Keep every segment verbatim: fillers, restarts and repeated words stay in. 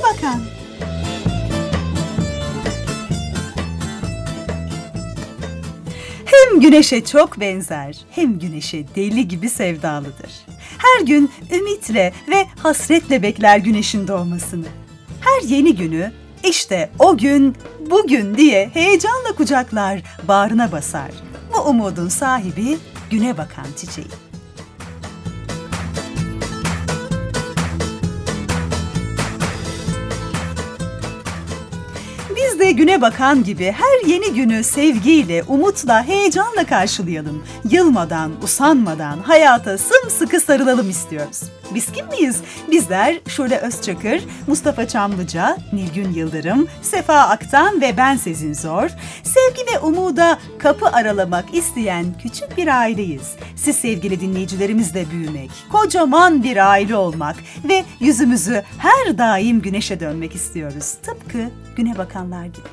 Bakan. Hem güneşe çok benzer, hem güneşe deli gibi sevdalıdır. Her gün ümitle ve hasretle bekler güneşin doğmasını. Her yeni günü, işte o gün, bugün diye heyecanla kucaklar, bağrına basar. Bu umudun sahibi güne bakan çiçeği. Biz de güne bakan gibi her yeni günü sevgiyle, umutla, heyecanla karşılayalım. Yılmadan, usanmadan hayata sımsıkı sarılalım istiyoruz. Biz kim miyiz? Bizler Şule Özçakır, Mustafa Çamlıca, Nilgün Yıldırım, Sefa Aktan ve ben Sezin Zor. Sevgi ve umuda kapı aralamak isteyen küçük bir aileyiz. Siz sevgili dinleyicilerimizle büyümek, kocaman bir aile olmak ve yüzümüzü her daim güneşe dönmek istiyoruz. Tıpkı güne bakanlar gibi.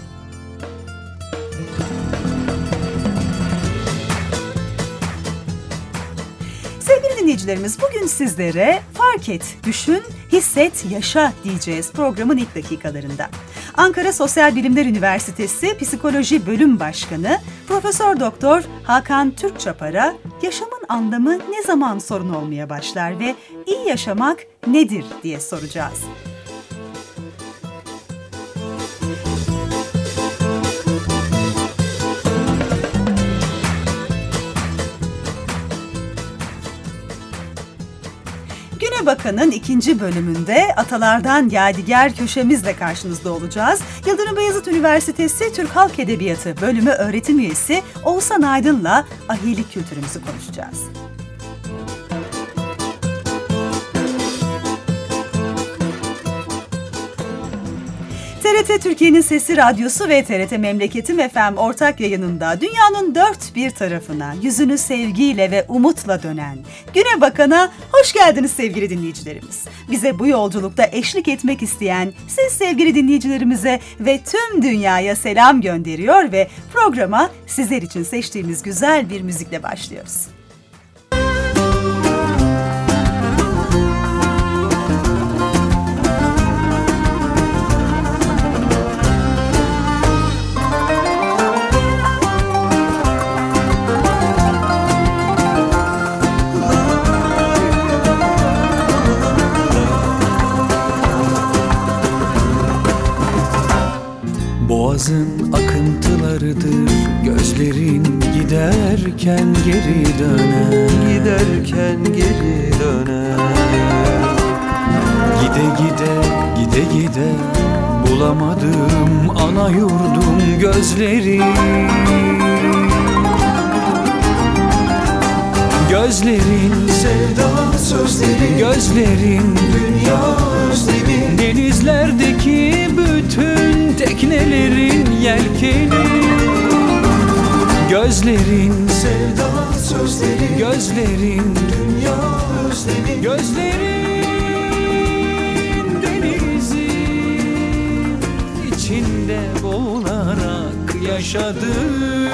Sevgili dinleyicilerimiz, bugün sizlere fark et, düşün, hisset, yaşa diyeceğiz programın ilk dakikalarında. Ankara Sosyal Bilimler Üniversitesi Psikoloji Bölüm Başkanı Profesör Doktor Hakan Türkçapar'a yaşamın anlamı ne zaman sorun olmaya başlar ve iyi yaşamak nedir diye soracağız. Güne Bakan'ın ikinci bölümünde Atalardan Yadigar köşemizle karşınızda olacağız. Yıldırım Beyazıt Üniversitesi Türk Halk Edebiyatı Bölümü öğretim üyesi Oğuzhan Aydın'la ahilik kültürümüzü konuşacağız. T R T Türkiye'nin Sesi Radyosu ve T R T Memleketim F M ortak yayınında dünyanın dört bir tarafına yüzünü sevgiyle ve umutla dönen Güne Bakan'a hoş geldiniz sevgili dinleyicilerimiz. Bize bu yolculukta eşlik etmek isteyen siz sevgili dinleyicilerimize ve tüm dünyaya selam gönderiyor ve programa sizler için seçtiğimiz güzel bir müzikle başlıyoruz. Boğazın akıntılarıdır gözlerin, giderken geri döner, giderken geri döner. Gide gide, gide gide bulamadım ana yurdum gözleri. Gözlerin sevda sözleri, gözlerin dünya özlemi, denizlerdeki bütün teknelerin yelkeni. Gözlerin sevda sözleri, gözlerin dünya özlemi, gözlerin denizin içinde boğularak yaşadım.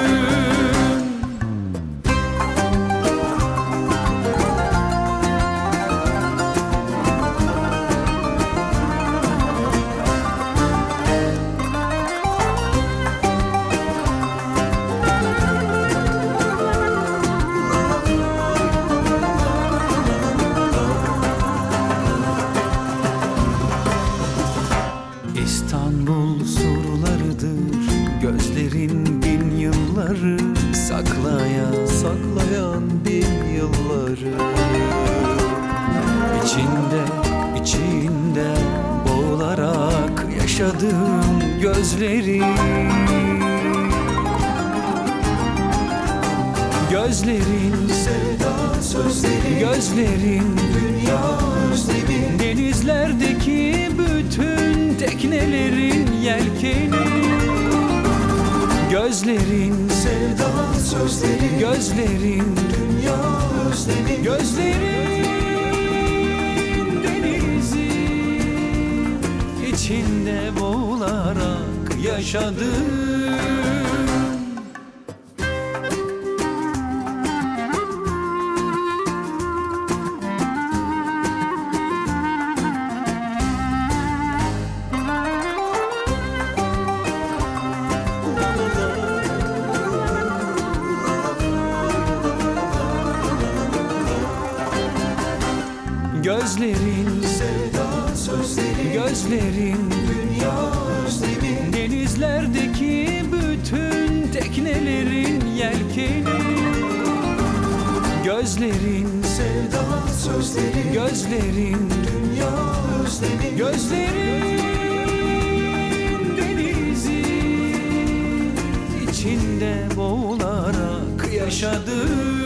İstanbul surlarıdır gözlerin bin yılları saklayan, saklayan bin yılları. İçinde, içinde boğularak yaşadığım gözleri. Gözlerin sevda sözleri, gözlerin dünya özlemi, denizlerdeki bütün teknelerin yelkeni. Gözlerin sevda sözleri, gözlerin dünya özlemi, gözlerin denizin içinde boğularak yaşadım. Gözlerin sevda sözleri, gözlerin dünya özlemi, denizlerdeki bütün teknelerin yelkeni. Gözlerin sevda sözleri, gözlerin dünya özlemi, gözlerin denizin içinde boğularak yaşadım.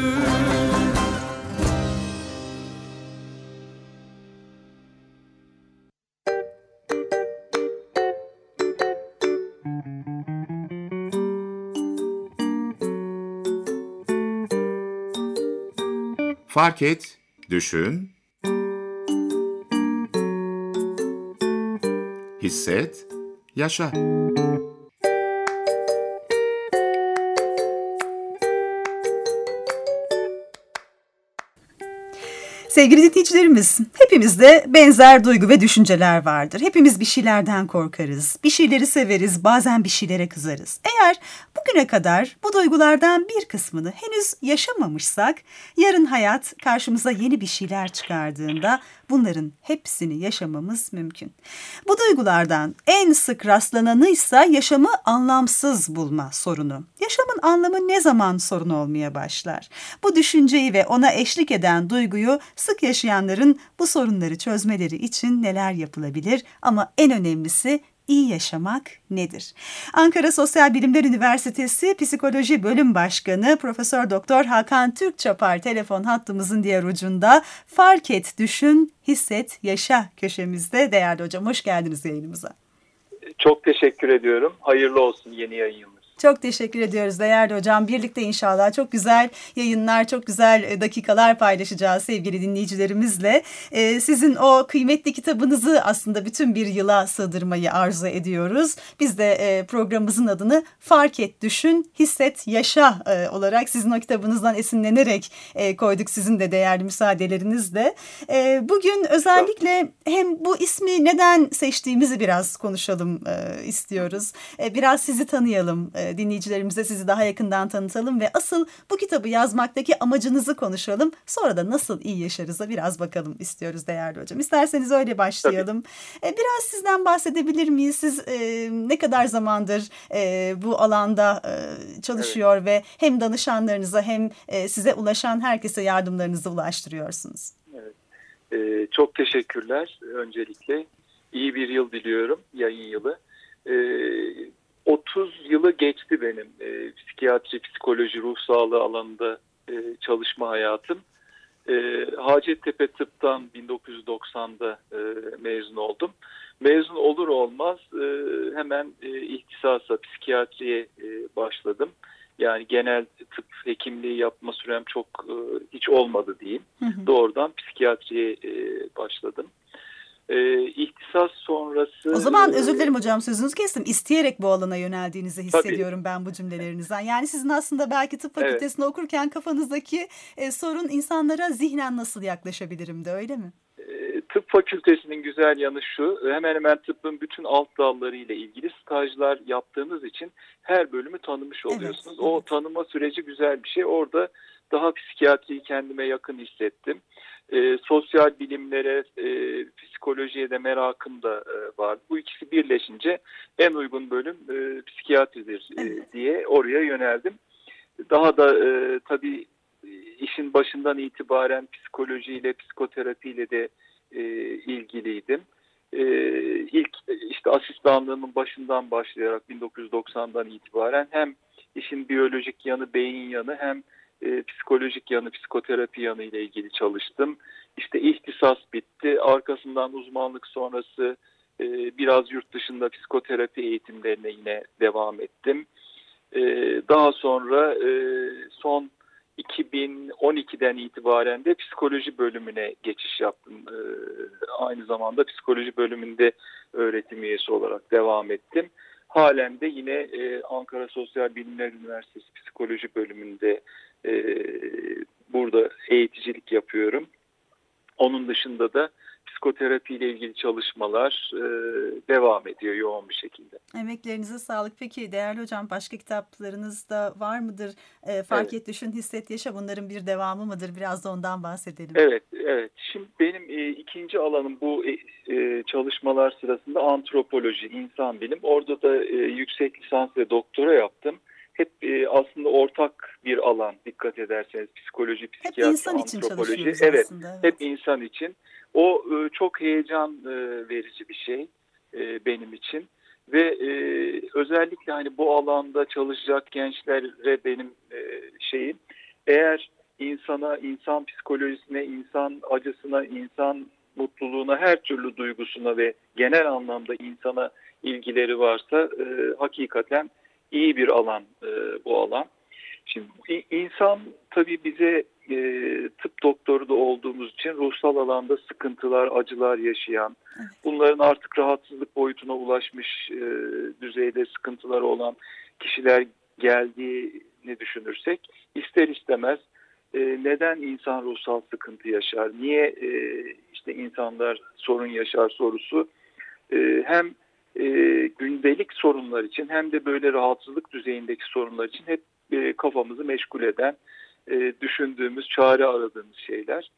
Fark et, düşün, hisset, yaşa. Sevgili dinleyicilerimiz, hepimizde benzer duygu ve düşünceler vardır. Hepimiz bir şeylerden korkarız, bir şeyleri severiz, bazen bir şeylere kızarız. Eğer bugüne kadar bu duygulardan bir kısmını henüz yaşamamışsak, yarın hayat karşımıza yeni bir şeyler çıkardığında bunların hepsini yaşamamız mümkün. Bu duygulardan en sık rastlananıysa yaşamı anlamsız bulma sorunu. Yaşamın anlamı ne zaman sorun olmaya başlar? Bu düşünceyi ve ona eşlik eden duyguyu sık yaşayanların bu sorunları çözmeleri için neler yapılabilir? Ama en önemlisi iyi yaşamak nedir? Ankara Sosyal Bilimler Üniversitesi Psikoloji Bölüm Başkanı Profesör Doktor Hakan Türkçapar telefon hattımızın diğer ucunda. Fark et, düşün, hisset, yaşa köşemizde. Değerli hocam, hoş geldiniz yayınımıza. Çok teşekkür ediyorum. Hayırlı olsun yeni yayın yılınız. Çok teşekkür ediyoruz değerli hocam. Birlikte inşallah çok güzel yayınlar, çok güzel dakikalar paylaşacağız sevgili dinleyicilerimizle. Ee, sizin o kıymetli kitabınızı aslında bütün bir yıla sığdırmayı arzu ediyoruz. Biz de e, programımızın adını Fark Et, Düşün, Hisset, Yaşa e, olarak sizin o kitabınızdan esinlenerek e, koyduk, sizin de değerli müsaadelerinizle. E, bugün özellikle hem bu ismi neden seçtiğimizi biraz konuşalım e, istiyoruz. E, biraz sizi tanıyalım. E, dinleyicilerimize sizi daha yakından tanıtalım ve asıl bu kitabı yazmaktaki amacınızı konuşalım. Sonra da nasıl iyi yaşarız'a biraz bakalım istiyoruz değerli hocam. İsterseniz öyle başlayalım. Tabii. Biraz sizden bahsedebilir miyiz? Siz e, ne kadar zamandır e, bu alanda e, çalışıyor evet. ve hem danışanlarınıza hem e, size ulaşan herkese yardımlarınızı ulaştırıyorsunuz? Evet. E, çok teşekkürler öncelikle. İyi bir yıl diliyorum, yayın yılı. Evet. otuz yılı geçti benim e, psikiyatri, psikoloji, ruh sağlığı alanında e, çalışma hayatım. E, Hacettepe Tıp'tan bin dokuz yüz doksanda e, mezun oldum. Mezun olur olmaz e, hemen e, ihtisasa, psikiyatriye e, başladım. Yani genel tıp hekimliği yapma sürem çok e, hiç olmadı diyeyim. Hı hı. Doğrudan psikiyatriye e, başladım. Ee, ihtisas sonrası... O zaman özür dilerim hocam, sözünüzü kestim. İsteyerek bu alana yöneldiğinizi hissediyorum Tabii. ben bu cümlelerinizden. Yani sizin aslında belki tıp fakültesinde evet. okurken kafanızdaki e, sorun insanlara zihnen nasıl yaklaşabilirim de, öyle mi? E, tıp fakültesinin güzel yanı şu, hemen hemen tıbbın bütün alt dalları ile ilgili stajlar yaptığınız için her bölümü tanımış oluyorsunuz. Evet, o evet. tanıma süreci güzel bir şey. Orada daha psikiyatriyi kendime yakın hissettim. E, sosyal bilimlere, e, psikolojiye de merakım da e, var. Bu ikisi birleşince en uygun bölüm e, psikiyatridir e, diye oraya yöneldim. Daha da e, tabii işin başından itibaren psikolojiyle, psikoterapiyle de e, ilgiliydim. E, ilk işte asistanlığımın başından başlayarak bin dokuz yüz doksandan itibaren hem işin biyolojik yanı, beyin yanı hem E, psikolojik yanı, psikoterapi yanı ile ilgili çalıştım. İşte ihtisas bitti. Arkasından uzmanlık sonrası e, biraz yurt dışında psikoterapi eğitimlerine yine devam ettim. E, daha sonra e, son iki bin on ikiden itibaren de psikoloji bölümüne geçiş yaptım. E, aynı zamanda psikoloji bölümünde öğretim üyesi olarak devam ettim. Halen de yine e, Ankara Sosyal Bilimler Üniversitesi Psikoloji bölümünde e, burada eğiticilik yapıyorum. Onun dışında da psikoterapi ile ilgili çalışmalar e, devam ediyor yoğun bir şekilde. Emeklerinize sağlık. Peki değerli hocam, başka kitaplarınız da var mıdır? E, Fark Evet. et, düşün, hisset, yaşa, bunların bir devamı mıdır? Biraz da ondan bahsedelim. Evet, evet. Şimdi benim e, ikinci alanım bu e, e, çalışmalar sırasında antropoloji, insan bilim. Orada da e, yüksek lisans ve doktora yaptım. Hep e, aslında ortak bir alan, dikkat ederseniz psikoloji, Hep psikiyatri, insan için antropoloji. çalışıyoruz Evet, aslında. Evet. hep insan için. O e, çok heyecan e, verici bir şey e, benim için. Ve e, özellikle hani bu alanda çalışacak gençlere benim e, şeyim, eğer insana, insan psikolojisine, insan acısına, insan mutluluğuna, her türlü duygusuna ve genel anlamda insana ilgileri varsa e, hakikaten iyi bir alan e, bu alan. Şimdi insan tabii bize e, tıp doktoru da olduğumuz için ruhsal alanda sıkıntılar, acılar yaşayan, bunların artık rahatsızlık boyutuna ulaşmış e, düzeyde sıkıntıları olan kişiler geldiğini düşünürsek ister istemez e, neden insan ruhsal sıkıntı yaşar, niye e, işte insanlar sorun yaşar sorusu e, hem e, gündelik sorunlar için hem de böyle rahatsızlık düzeyindeki sorunlar için hep e, kafamızı meşgul eden, e, düşündüğümüz, çare aradığımız şeyler.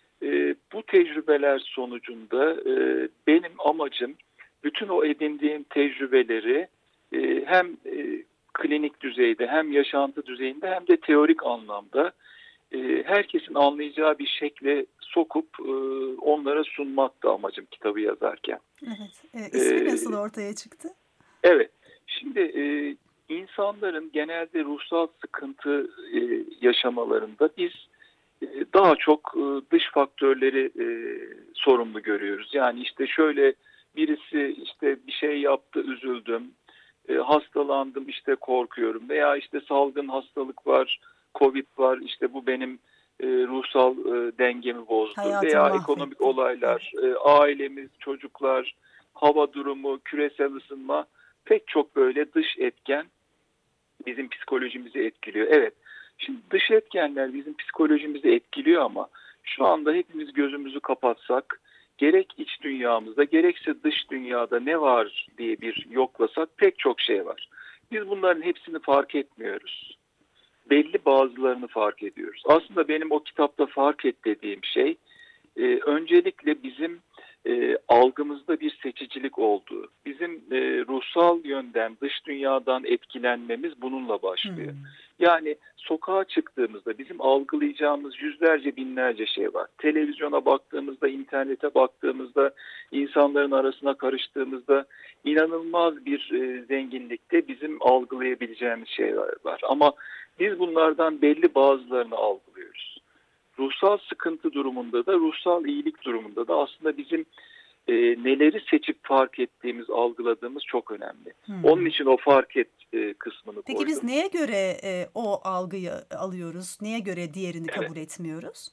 E, bu tecrübeler sonucunda e, benim amacım bütün o edindiğim tecrübeleri e, hem e, klinik düzeyde hem yaşantı düzeyinde hem de teorik anlamda e, herkesin anlayacağı bir şekle sokup e, onlara sunmak da amacım kitabı yazarken. Evet. E, ismi Ee, nasıl ortaya çıktı? Evet. Şimdi e, insanların genelde ruhsal sıkıntı e, yaşamalarında biz e, daha çok e, dış faktörleri e, sorumlu görüyoruz. Yani işte şöyle birisi işte bir şey yaptı, üzüldüm, e, hastalandım, işte korkuyorum veya işte salgın hastalık var, Covid var, işte bu benim e, ruhsal e, dengemi bozdu Hayatını veya mahvetti. ekonomik olaylar, e, ailemiz, çocuklar, hava durumu, küresel ısınma, pek çok böyle dış etken bizim psikolojimizi etkiliyor. Evet, şimdi dış etkenler bizim psikolojimizi etkiliyor ama şu anda hepimiz gözümüzü kapatsak, gerek iç dünyamızda gerekse dış dünyada ne var diye bir yoklasak pek çok şey var. Biz bunların hepsini fark etmiyoruz. Belli bazılarını fark ediyoruz. Aslında benim o kitapta fark et dediğim şey, e, öncelikle bizim e, algımızda bir seçicilik olduğu, bizim e, ruhsal yönden dış dünyadan etkilenmemiz bununla başlıyor. Hmm. Yani sokağa çıktığımızda bizim algılayacağımız yüzlerce binlerce şey var. Televizyona baktığımızda, internete baktığımızda, insanların arasına karıştığımızda inanılmaz bir e, zenginlikte bizim algılayabileceğimiz şeyler var. Ama biz bunlardan belli bazılarını algılıyoruz. Ruhsal sıkıntı durumunda da, ruhsal iyilik durumunda da aslında bizim e, neleri seçip fark ettiğimiz, algıladığımız çok önemli. Hmm. Onun için o fark et e, kısmını Peki koydum. biz neye göre e, o algıyı alıyoruz? Neye göre diğerini Evet. kabul etmiyoruz?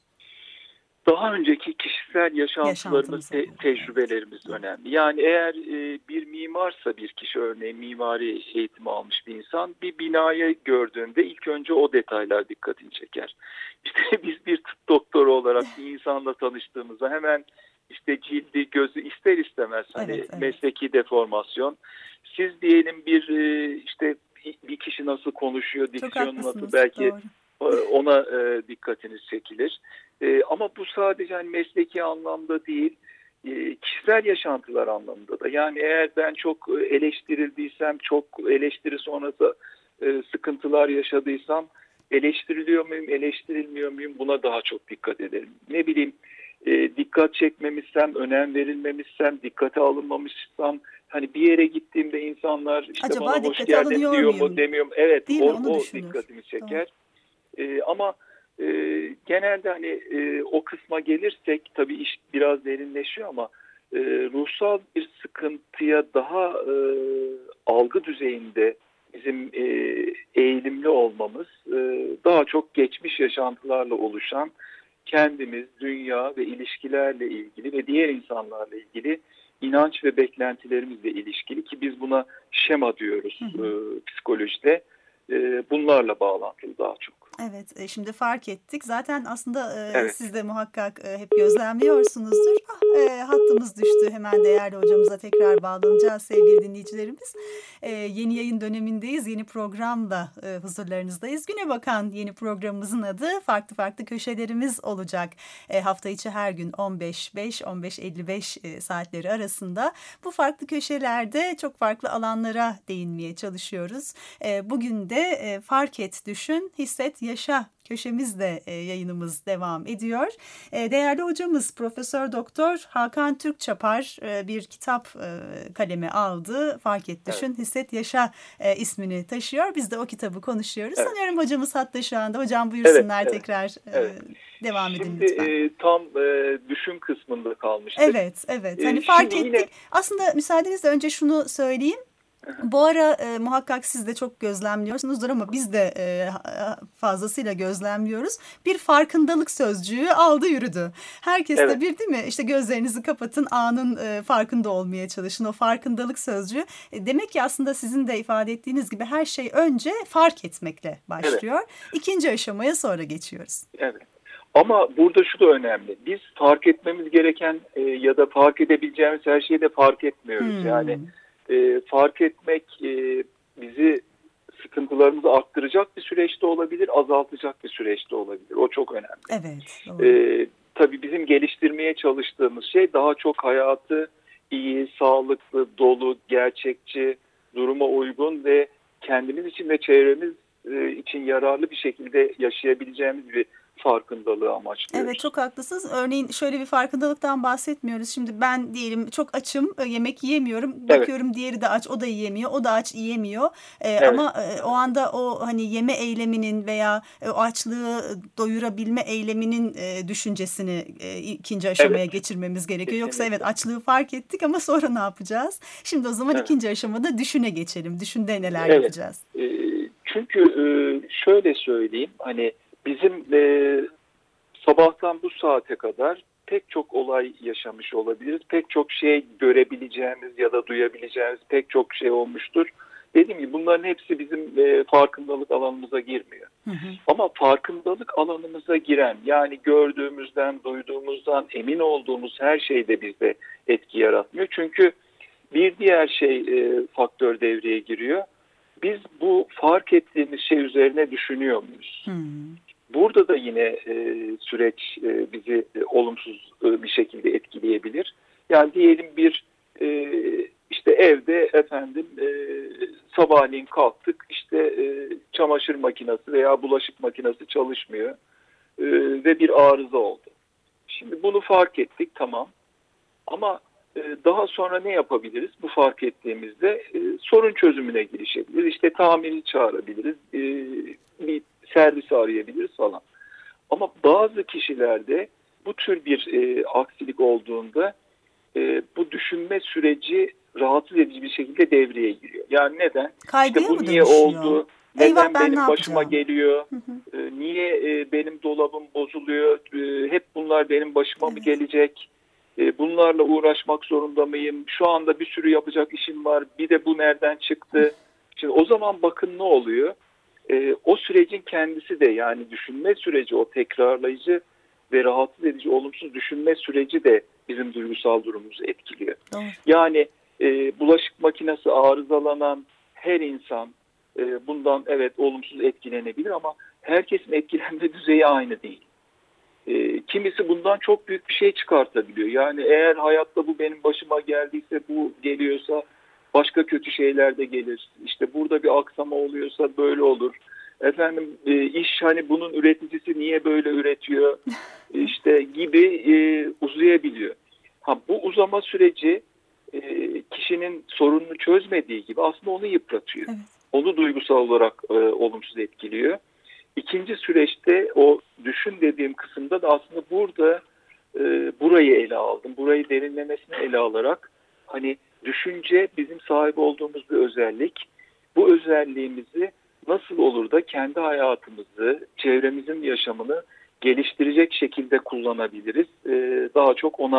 Daha önceki kişisel yaşantılarımız, Yaşantımıza te- göre, tecrübelerimiz evet. önemli. Yani eğer e, bir mimarsa bir kişi, örneğin mimari eğitimi almış bir insan, bir binayı gördüğünde ilk önce o detaylar dikkatini çeker. İşte biz bir tıp doktoru olarak bir insanla tanıştığımızda hemen işte cildi, gözü ister istemez hani Evet, evet. mesleki deformasyon. Siz diyelim bir e, işte bir kişi nasıl konuşuyor, Çok diksiyonu nasıl, haklısınız. belki Doğru. ona e, dikkatiniz çekilir. E, ama bu sadece hani mesleki anlamda değil, e, kişisel yaşantılar anlamında da. Yani eğer ben çok eleştirildiysem, çok eleştiri sonrası e, sıkıntılar yaşadıysam, eleştiriliyor muyum, eleştirilmiyor muyum, buna daha çok dikkat ederim. Ne bileyim, e, dikkat çekmemişsem, önem verilmemişsem, dikkate alınmamışsam, hani bir yere gittiğimde insanlar işte Acaba bana hoş dikkate geldin alınıyor diyor muyum? mu, demiyor mu? Evet, Değil mi? o, Onu o düşünür. dikkatimi çeker. E, ama e, genelde hani e, o kısma gelirsek tabii iş biraz derinleşiyor ama e, ruhsal bir sıkıntıya daha e, algı düzeyinde bizim e, eğilimli olmamız e, daha çok geçmiş yaşantılarla oluşan kendimiz, dünya ve ilişkilerle ilgili ve diğer insanlarla ilgili inanç ve beklentilerimizle ilişkili, ki biz buna şema diyoruz Hı hı. e, psikolojide. E, bunlarla bağlantılı daha çok. Evet, e, şimdi fark ettik. Zaten aslında e, Evet. siz de muhakkak e, hep gözlemliyorsunuzdur. Ah, e, hattımız düştü. Hemen değerli hocamıza tekrar bağlanacağız sevgili dinleyicilerimiz. E, yeni yayın dönemindeyiz. Yeni programla e, huzurlarınızdayız. Güne Bakan yeni programımızın adı. Farklı farklı köşelerimiz olacak. E, hafta içi her gün on beş beş on beş elli beş e, saatleri arasında. Bu farklı köşelerde çok farklı alanlara değinmeye çalışıyoruz. E, bugün de e, fark et, düşün, hisset, yaşa köşemizde e, yayınımız devam ediyor. E, değerli hocamız Profesör Doktor Hakan Türkçapar e, bir kitap e, kaleme aldı. Fark et, düşün, evet. hisset, yaşa e, ismini taşıyor. Biz de o kitabı konuşuyoruz. Evet. Sanıyorum hocamız hatta şu anda. Hocam buyursunlar, evet, tekrar e, evet. devam edin Şimdi, lütfen. Şimdi e, tam e, düşün kısmında kalmıştık. Evet, evet. Hani e, fark ettik. Yine... Aslında müsaadenizle önce şunu söyleyeyim. Bu ara e, muhakkak siz de çok gözlemliyorsunuzdur ama biz de e, fazlasıyla gözlemliyoruz. Bir farkındalık sözcüğü aldı yürüdü. Herkes evet. de bir değil mi? İşte gözlerinizi kapatın, anın e, farkında olmaya çalışın. O farkındalık sözcüğü. E, demek ki aslında sizin de ifade ettiğiniz gibi her şey önce fark etmekle başlıyor. Evet. İkinci aşamaya sonra geçiyoruz. Evet. Ama burada şu da önemli. Biz fark etmemiz gereken e, ya da fark edebileceğimiz her şeyi de fark etmiyoruz. Hmm. Yani E, fark etmek e, bizi sıkıntılarımızı arttıracak bir süreçte olabilir, azaltacak bir süreçte olabilir. O çok önemli. Evet. E, tabii bizim geliştirmeye çalıştığımız şey daha çok hayatı iyi, sağlıklı, dolu, gerçekçi, duruma uygun ve kendimiz için ve çevremiz e, için yararlı bir şekilde yaşayabileceğimiz bir farkındalığı amaçlıyoruz. Evet, çok haklısınız. Örneğin şöyle bir farkındalıktan bahsetmiyoruz. Şimdi ben diyelim çok açım, yemek yiyemiyorum. Bakıyorum evet. diğeri de aç, o da yiyemiyor. O da aç, yiyemiyor. Ee, evet. Ama e, o anda o hani yeme eyleminin veya e, o açlığı doyurabilme eyleminin e, düşüncesini e, ikinci aşamaya evet. geçirmemiz gerekiyor. Kesinlikle. Yoksa evet açlığı fark ettik ama sonra ne yapacağız? Şimdi o zaman evet. ikinci aşamada düşüne geçelim. Düşünde neler evet. yapacağız? E, çünkü e, şöyle söyleyeyim, hani bizim e, sabahtan bu saate kadar pek çok olay yaşamış olabiliriz. Pek çok şey görebileceğimiz ya da duyabileceğimiz pek çok şey olmuştur. Dediğim gibi bunların hepsi bizim e, farkındalık alanımıza girmiyor. Hı hı. Ama farkındalık alanımıza giren, yani gördüğümüzden, duyduğumuzdan emin olduğumuz her şeyde bizde etki yaratmıyor. Çünkü bir diğer şey e, faktör devreye giriyor. Biz bu fark ettiğimiz şey üzerine düşünüyor muyuz? Hı. Burada da yine e, süreç e, bizi e, olumsuz e, bir şekilde etkileyebilir. Yani diyelim bir e, işte evde efendim e, sabahleyin kalktık, işte e, çamaşır makinesi veya bulaşık makinesi çalışmıyor e, ve bir arıza oldu. Şimdi bunu fark ettik, tamam, ama e, daha sonra ne yapabiliriz? Bu fark ettiğimizde e, sorun çözümüne girişebiliriz. İşte tamirci çağırabiliriz, e, bir servisi arayabiliriz falan. Ama bazı kişilerde bu tür bir e, aksilik olduğunda e, bu düşünme süreci rahatsız edici bir şekilde devreye giriyor. Yani neden? Kaygıya işte bu mı niye dönüşüyor? oldu? Eyvah, neden ben benim ne başıma yapacağım? geliyor? Hı hı. E, niye e, benim dolabım bozuluyor? E, hep bunlar benim başıma evet. mı gelecek? E, bunlarla uğraşmak zorunda mıyım? Şu anda bir sürü yapacak işim var. Bir de bu nereden çıktı? Şimdi o zaman bakın ne oluyor? Ee, o sürecin kendisi de, yani düşünme süreci, o tekrarlayıcı ve rahatsız edici olumsuz düşünme süreci de bizim duygusal durumumuzu etkiliyor. Doğru. Yani e, bulaşık makinesi arızalanan her insan e, bundan evet olumsuz etkilenebilir ama herkesin etkilenme düzeyi aynı değil. E, kimisi bundan çok büyük bir şey çıkartabiliyor. Yani eğer hayatta bu benim başıma geldiyse, bu geliyorsa başka kötü şeyler de gelir. İşte burada bir aksama oluyorsa böyle olur. Efendim e, iş hani bunun üreticisi niye böyle üretiyor? İşte gibi e, uzayabiliyor. Ha, bu uzama süreci e, kişinin sorununu çözmediği gibi aslında onu yıpratıyor. Evet. Onu duygusal olarak e, olumsuz etkiliyor. İkinci süreçte o düşün dediğim kısımda da aslında burada e, burayı ele aldım. Burayı derinlemesine ele alarak hani düşünce bizim sahip olduğumuz bir özellik. Bu özelliğimizi nasıl olur da kendi hayatımızı, çevremizin yaşamını geliştirecek şekilde kullanabiliriz? Ee, daha çok ona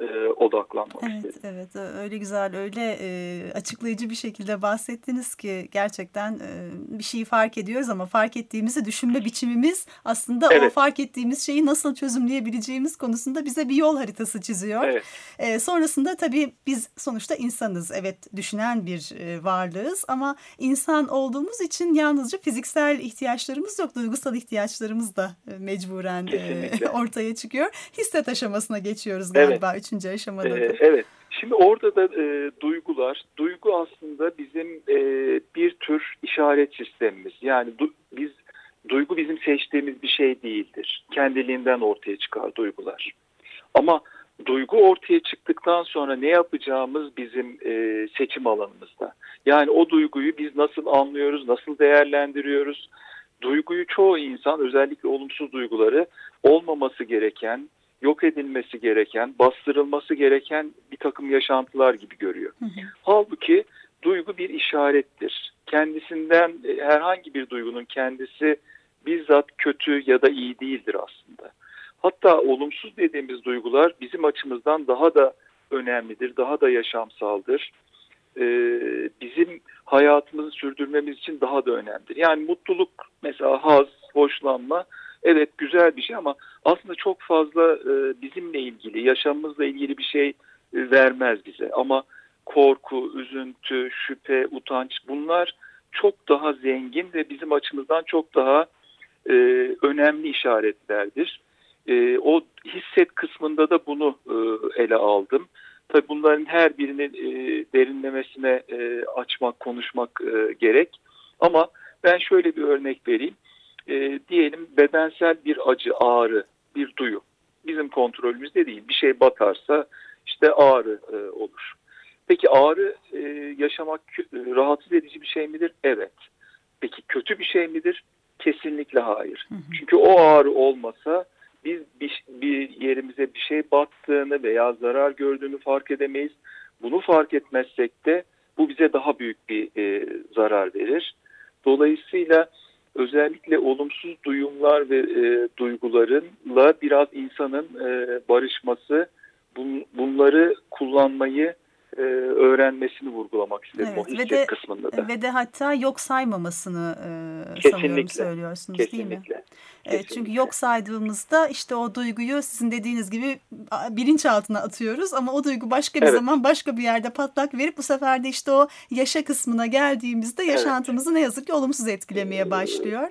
e, odaklanmak Evet, istedim. evet, öyle güzel, öyle e, açıklayıcı bir şekilde bahsettiniz ki gerçekten e, bir şeyi fark ediyoruz ama fark ettiğimizi düşünme biçimimiz aslında o Evet. fark ettiğimiz şeyi nasıl çözümleyebileceğimiz konusunda bize bir yol haritası çiziyor. Evet. E, sonrasında tabii biz sonuçta insanız, evet, düşünen bir e, varlığız ama insan olduğumuz için yalnızca fiziksel ihtiyaçlarımız yok, duygusal ihtiyaçlarımız da e, mecburen e, ortaya çıkıyor. Hisset aşamasına geçiyoruz galiba. Evet. Üçüncü aşamada da. Ee, evet. Şimdi orada da e, duygular, duygu aslında bizim e, bir tür işaret sistemimiz. Yani du, biz duygu bizim seçtiğimiz bir şey değildir. Kendiliğinden ortaya çıkar duygular. Ama duygu ortaya çıktıktan sonra ne yapacağımız bizim e, seçim alanımızda. Yani o duyguyu biz nasıl anlıyoruz, nasıl değerlendiriyoruz? Duyguyu çoğu insan, özellikle olumsuz duyguları, olmaması gereken, yok edilmesi gereken, bastırılması gereken bir takım yaşantılar gibi görüyor. Hı hı. Halbuki duygu bir işarettir. Kendisinden herhangi bir duygunun kendisi bizzat kötü ya da iyi değildir aslında. Hatta olumsuz dediğimiz duygular bizim açımızdan daha da önemlidir, daha da yaşamsaldır. Ee, bizim hayatımızı sürdürmemiz için daha da önemlidir. Yani mutluluk, mesela haz, hoşlanma, evet güzel bir şey ama aslında çok fazla e, bizimle ilgili, yaşamımızla ilgili bir şey e, vermez bize. Ama korku, üzüntü, şüphe, utanç, bunlar çok daha zengin ve bizim açımızdan çok daha e, önemli işaretlerdir. E, o hisset kısmında da bunu e, ele aldım. Tabii bunların her birini e, derinlemesine e, açmak, konuşmak e, gerek. Ama ben şöyle bir örnek vereyim. E, diyelim bedensel bir acı, ağrı, bir duyu. Bizim kontrolümüzde değil. Bir şey batarsa işte ağrı e, olur. Peki ağrı e, yaşamak rahatsız edici bir şey midir? Evet. Peki kötü bir şey midir? Kesinlikle hayır. Hı hı. Çünkü o ağrı olmasa biz bir, bir yerimize bir şey battığını veya zarar gördüğünü fark edemeyiz. Bunu fark etmezsek de bu bize daha büyük bir e, zarar verir. Dolayısıyla özellikle olumsuz duyumlar ve e, duygularınla biraz insanın e, barışması, bun, bunları kullanmayı e, öğrenmesini vurgulamak istedim, evet, o hisset ve de, kısmında da. Ve de hatta yok saymamasını e, sanıyorum söylüyorsunuz. Kesinlikle. Değil mi? Kesinlikle. Çünkü yok saydığımızda işte o duyguyu sizin dediğiniz gibi bilinçaltına atıyoruz ama o duygu başka bir evet. zaman başka bir yerde patlak verip bu sefer de işte o yaşa kısmına geldiğimizde yaşantımızı evet. ne yazık ki olumsuz etkilemeye başlıyor.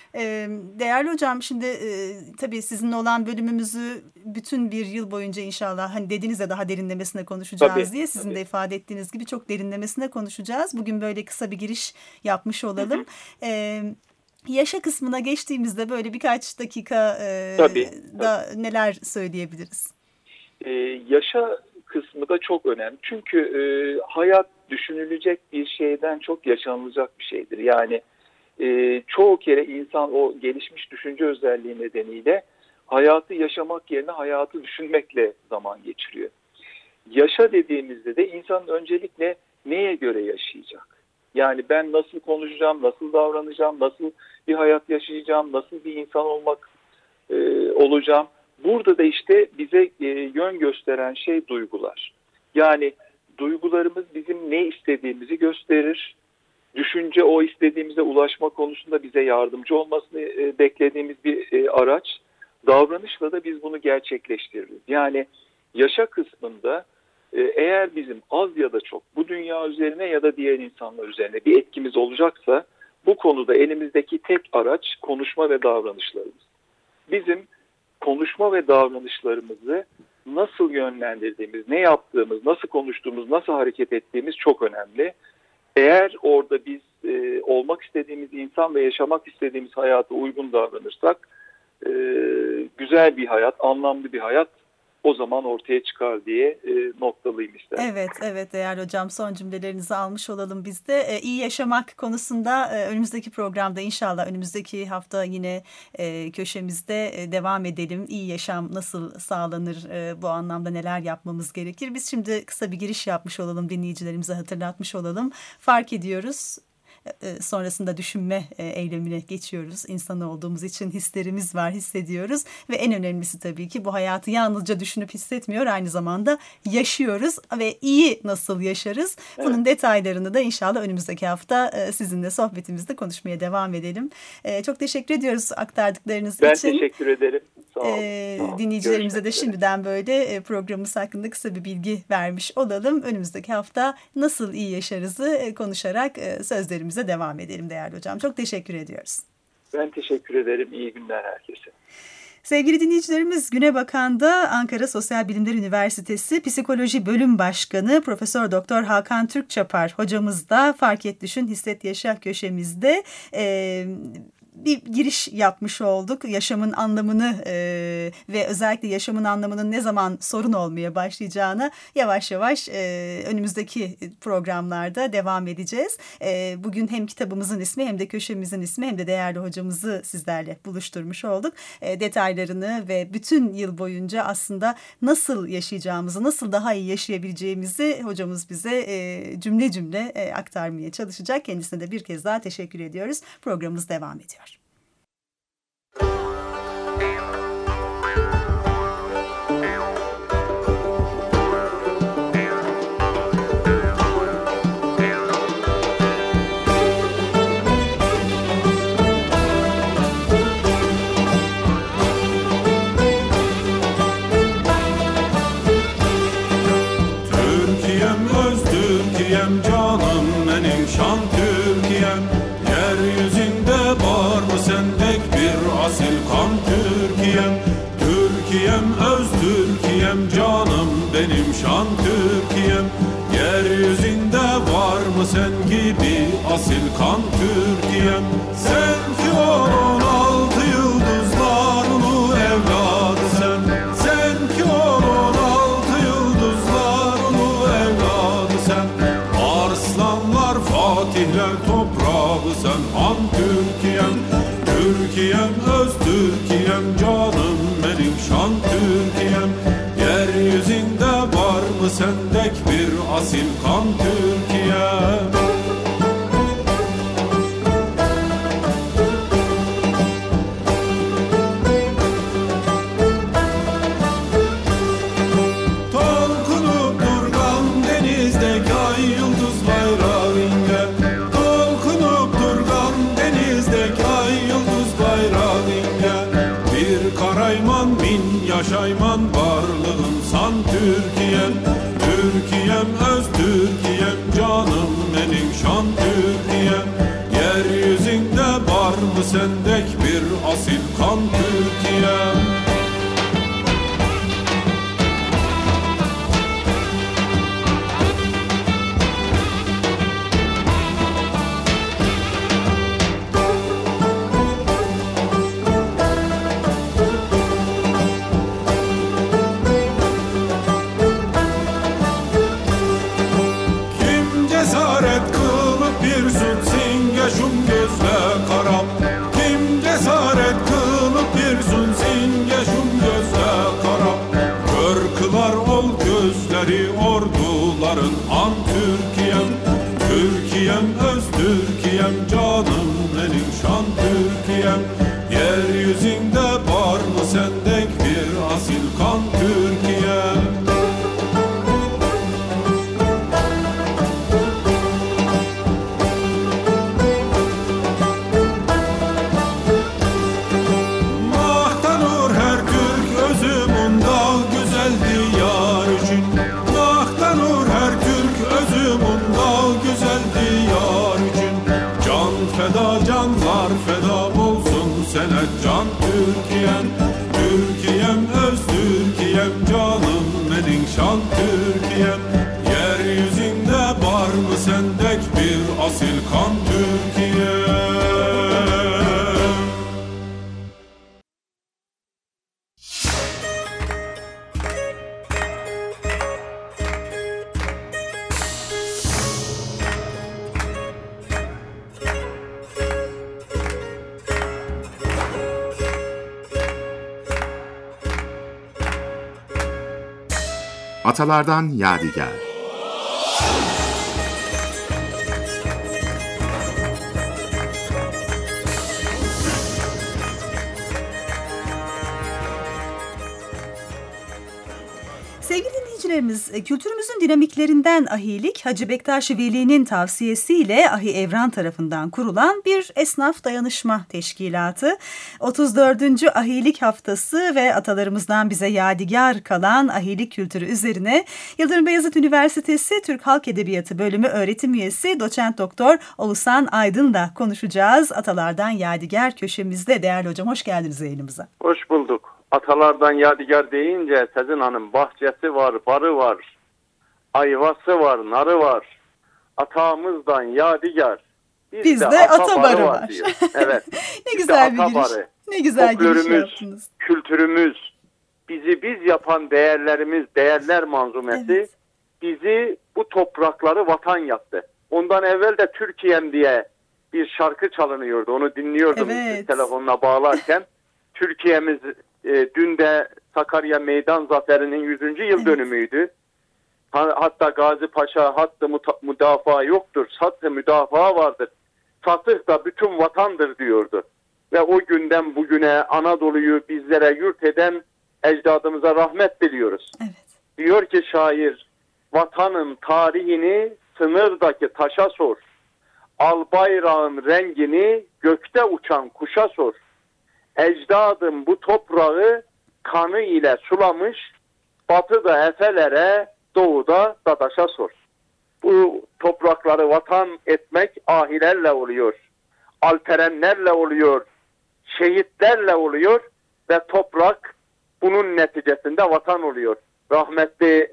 Değerli hocam, şimdi e, tabii sizinle olan bölümümüzü bütün bir yıl boyunca inşallah, hani dediniz ya, daha derinlemesine konuşacağız tabii, diye sizin tabii. de ifade ettiğiniz gibi çok derinlemesine konuşacağız. Bugün böyle kısa bir giriş yapmış olalım. Hı hı. E, yaşa kısmına geçtiğimizde böyle birkaç dakika e, tabii, da tabii. neler söyleyebiliriz? Ee, yaşa kısmı da çok önemli. Çünkü e, hayat düşünülecek bir şeyden çok yaşanılacak bir şeydir. Yani Ee, çoğu kere insan o gelişmiş düşünce özelliği nedeniyle hayatı yaşamak yerine hayatı düşünmekle zaman geçiriyor. Yaşa dediğimizde de insanın öncelikle neye göre yaşayacak? Yani ben nasıl konuşacağım, nasıl davranacağım, nasıl bir hayat yaşayacağım, nasıl bir insan olmak e, olacağım? Burada da işte bize e, yön gösteren şey duygular. Yani duygularımız bizim ne istediğimizi gösterir. Düşünce o istediğimize ulaşma konusunda bize yardımcı olmasını e, beklediğimiz bir e, araç. Davranışla da biz bunu gerçekleştiririz. Yani yaşa kısmında e, eğer bizim az ya da çok bu dünya üzerine ya da diğer insanlar üzerine bir etkimiz olacaksa bu konuda elimizdeki tek araç konuşma ve davranışlarımız. Bizim konuşma ve davranışlarımızı nasıl yönlendirdiğimiz, ne yaptığımız, nasıl konuştuğumuz, nasıl hareket ettiğimiz çok önemli. Eğer orada biz e, olmak istediğimiz insan ve yaşamak istediğimiz hayata uygun davranırsak e, güzel bir hayat, anlamlı bir hayat o zaman ortaya çıkar diye e, noktalıyım istedim. Evet, evet değerli hocam, son cümlelerinizi almış olalım biz de. E, iyi yaşamak konusunda e, önümüzdeki programda inşallah önümüzdeki hafta yine e, köşemizde e, devam edelim. İyi yaşam nasıl sağlanır, e, bu anlamda neler yapmamız gerekir? Biz şimdi kısa bir giriş yapmış olalım, dinleyicilerimize hatırlatmış olalım. Fark ediyoruz. e, sonrasında düşünme e, eylemine geçiyoruz. İnsan olduğumuz için hislerimiz var, hissediyoruz ve en önemlisi tabii ki bu hayatı yalnızca düşünüp hissetmiyor, aynı zamanda yaşıyoruz ve iyi nasıl yaşarız? Bunun evet. detaylarını da inşallah önümüzdeki hafta e, sizinle sohbetimizde konuşmaya devam edelim. E, çok teşekkür ediyoruz aktardıklarınız ben için. Ben teşekkür ederim. Sağ olun. Ee, Sağ olun. Dinleyicilerimize de şimdiden böyle programımız hakkında kısa bir bilgi vermiş olalım. Önümüzdeki hafta nasıl iyi yaşarızı konuşarak sözlerimize devam edelim değerli hocam. Çok teşekkür ediyoruz. Ben teşekkür ederim. İyi günler herkese. Sevgili dinleyicilerimiz, Güne Bakan'da Ankara Sosyal Bilimler Üniversitesi Psikoloji Bölüm Başkanı Profesör Doktor Hakan Türkçapar hocamız da Fark Et Düşün Hisset Yaşa köşemizde e, bir giriş yapmış olduk. Yaşamın anlamını e, ve özellikle yaşamın anlamının ne zaman sorun olmaya başlayacağına yavaş yavaş e, önümüzdeki programlarda devam edeceğiz. E, bugün hem kitabımızın ismi hem de köşemizin ismi hem de değerli hocamızı sizlerle buluşturmuş olduk. E, detaylarını ve bütün yıl boyunca aslında nasıl yaşayacağımızı, nasıl daha iyi yaşayabileceğimizi hocamız bize e, cümle cümle e, aktarmaya çalışacak. Kendisine de bir kez daha teşekkür ediyoruz. Programımız devam ediyor. Türkiye'm öz Türkiye'm canım benim şan Türkiye'm. Yeryüzünde var mı sendek bir asil kan Türkiye'm. Türkiye'm öz Türkiye'm canım benim şan Türkiye'm. Yeryüzünde var mı sen gibi asil kan Türkiye'm. Sen ki on altı yıldızlar ulu evladı sen. Sen ki on altı yıldızlar ulu evladı sen. Arslanlar fatihler toprağı sen an Türkiye'm. Türkiye'm öz Türkiye'm canım benim şan Türkiye'm. Yeryüzünde var mı sendek bir asil kan Türkiye'm. Tolkunup durgan denizdeki ay yıldız bayrağınga. Tolkunup durgan denizdeki ay yıldız bayrağınga. Bir karayman bin yaşayman varlığın san Türkiye'm. Türkiye'm öz Türkiye'm canım benim şan Türkiye'm. Yeryüzünde var mı sendek bir asil kan Türkiye'm. Orduların an Türkiye'm. Türkiye'm öz Türkiye'm canım benim şan Türkiye'm. Yeryüzünde var mı sendek bir asil kan Türkiye'm. Mahtanur her Türk özümün dağ güzel diyar için. Mahtanur her Türk özümün dağ güzel diyar için. Can feda canlar feda olsun sana can Türkiye'm. Türkiye'm öz Türkiye'm canım benim şan Türkiye'm. Yeryüzünde var mı sendek bir asil kan Türkiye'm. Atalardan Yadigar. dinleyicilerimiz, kültürümüzün dinamiklerinden ahilik, Hacı Bektaş Veli'nin tavsiyesiyle Ahi Evran tarafından kurulan bir esnaf dayanışma teşkilatı. otuz dördüncü Ahilik Haftası ve atalarımızdan bize yadigar kalan ahilik kültürü üzerine Yıldırım Beyazıt Üniversitesi Türk Halk Edebiyatı Bölümü öğretim üyesi Doçent Doktor Oğuzhan Aydın'la konuşacağız. Atalardan Yadigar köşemizde. Değerli hocam, hoş geldiniz yayınımıza. Hoş bulduk. Atalardan yadigar deyince Sezin Hanım, bahçesi var, barı var, ayvası var, narı var. Atamızdan yadigar. Biz, Biz de, de ata, ata barı var. var. Diyor. Evet. Ne güzel bir giriş. Barı. Ne güzel giriş yaptınız. Kültürümüz, bizi biz yapan değerlerimiz, değerler manzumesi, evet, bizi bu toprakları vatan yaptı. Ondan evvel de Türkiye'm diye bir şarkı çalınıyordu. Onu dinliyordum, evet, telefonla bağlarken. Türkiye'miz e, dün de Sakarya Meydan Zaferi'nin yüzüncü yıl, evet, dönümüydü. Hatta Gazi Paşa hattı müdafaa yoktur, sattı müdafaa vardır. Satıh da bütün vatandır diyordu. Ve o günden bugüne Anadolu'yu bizlere yurt eden ecdadımıza rahmet diliyoruz. Evet. Diyor ki şair, vatanın tarihini sınırdaki taşa sor. Al bayrağın rengini gökte uçan kuşa sor. Ecdadım bu toprağı kanı ile sulamış, batıda efelere, doğuda dadaşa sor. Bu toprakları vatan etmek ahilerle oluyor, alperenlerle oluyor, şehitlerle oluyor ve toprak bunun neticesinde vatan oluyor. Rahmetli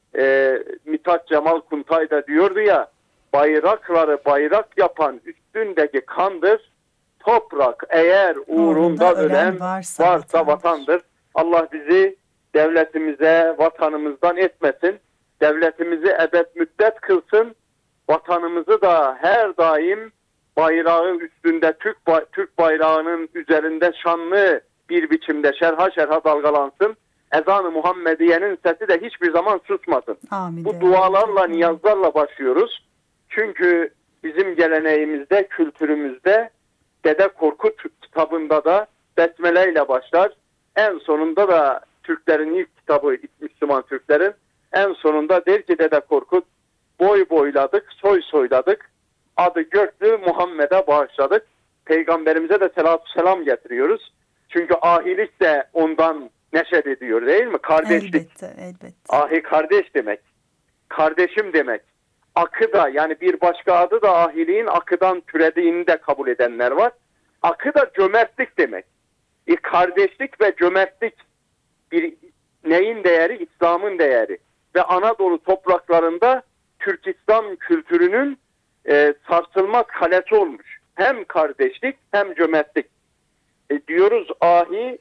e, Mithat Cemal Kuntay da diyordu ya, bayrakları bayrak yapan üstündeki kandır, toprak eğer uğrunda ölen, ölen varsa, varsa vatandır. Allah bizi devletimize, vatanımızdan etmesin. Devletimizi ebed müddet kılsın. Vatanımızı da her daim bayrağı üstünde, Türk, Türk bayrağının üzerinde şanlı bir biçimde şerha şerha dalgalansın. Ezan-ı Muhammediye'nin sesi de hiçbir zaman susmasın. Amin. Bu dualarla, niyazlarla başlıyoruz. Çünkü bizim geleneğimizde, kültürümüzde Dede Korkut kitabında da Besmele ile başlar. En sonunda da Türklerin ilk kitabı, Müslüman Türklerin en sonunda der ki Dede Korkut, boy boyladık, soy soyladık, adı Göklü Muhammed'e bağışladık. Peygamberimize de selatü selam getiriyoruz. Çünkü ahilik de ondan neşet ediyor değil mi? Kardeşlik. Elbette, elbette. Ahi kardeş demek. Kardeşim demek. Akı da, yani bir başka adı da ahiliğin akıdan türediğini de kabul edenler var. Akı da cömertlik demek. E, kardeşlik ve cömertlik bir neyin değeri? İslam'ın değeri. Ve Anadolu topraklarında Türk İslam kültürünün e, sarsılmaz kalesi olmuş. Hem kardeşlik hem cömertlik. E, diyoruz ahi,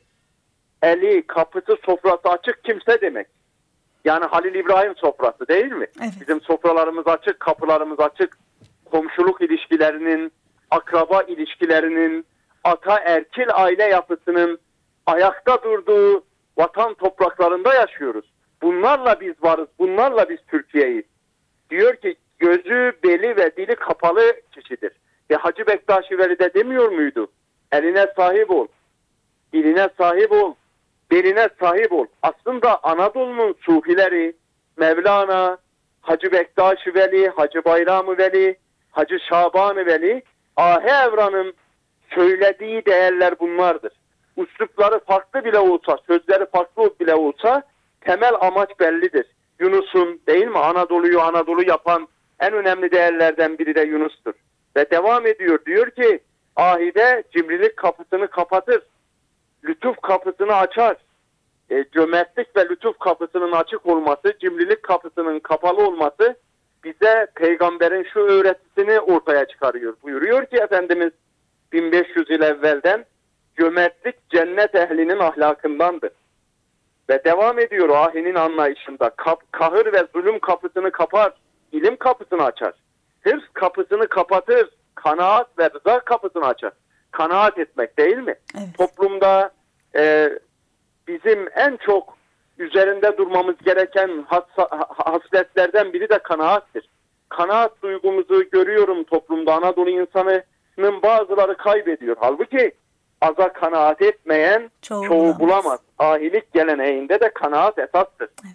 eli, kapısı, sofrası açık kimse demek. Yani Halil İbrahim sofrası değil mi? Evet. Bizim sofralarımız açık, kapılarımız açık. Komşuluk ilişkilerinin, akraba ilişkilerinin, ata erkil aile yapısının ayakta durduğu vatan topraklarında yaşıyoruz. Bunlarla biz varız, bunlarla biz Türkiye'yiz. Diyor ki gözü, beli ve dili kapalı kişidir. Ve Hacı Bektaş Veli de demiyor muydu? Eline sahip ol, diline sahip ol, beline sahip ol. Aslında Anadolu'nun sufileri, Mevlana, Hacı Bektaş Veli, Hacı Bayram-ı Veli, Hacı Şaban-ı Veli, Ahi Evran'ın söylediği değerler bunlardır. Üslupları farklı bile olsa, sözleri farklı bile olsa temel amaç bellidir. Yunus'un değil mi? Anadolu'yu Anadolu yapan en önemli değerlerden biri de Yunus'tur. Ve devam ediyor. Diyor ki ahide cimrilik kapısını kapatır. Lütuf kapısını açar. E, cömertlik ve lütuf kapısının açık olması, cimrilik kapısının kapalı olması bize peygamberin şu öğretisini ortaya çıkarıyor. Buyuruyor ki Efendimiz bin beş yüz yıl evvelden cömertlik cennet ehlinin ahlakındandır. Ve devam ediyor ahinin anlayışında. Kap, kahır ve zulüm kapısını kapar, ilim kapısını açar. Hırs kapısını kapatır, kanaat ve rıza kapısını açar. Kanaat etmek değil mi? Evet. Toplumda e, bizim en çok üzerinde durmamız gereken has, hasletlerden biri de kanaattir. Kanaat duygumuzu görüyorum toplumda. Anadolu insanının bazıları kaybediyor. Halbuki aza kanaat etmeyen çoğu, çoğu bulamaz. Ahilik geleneğinde de kanaat esastır. Evet.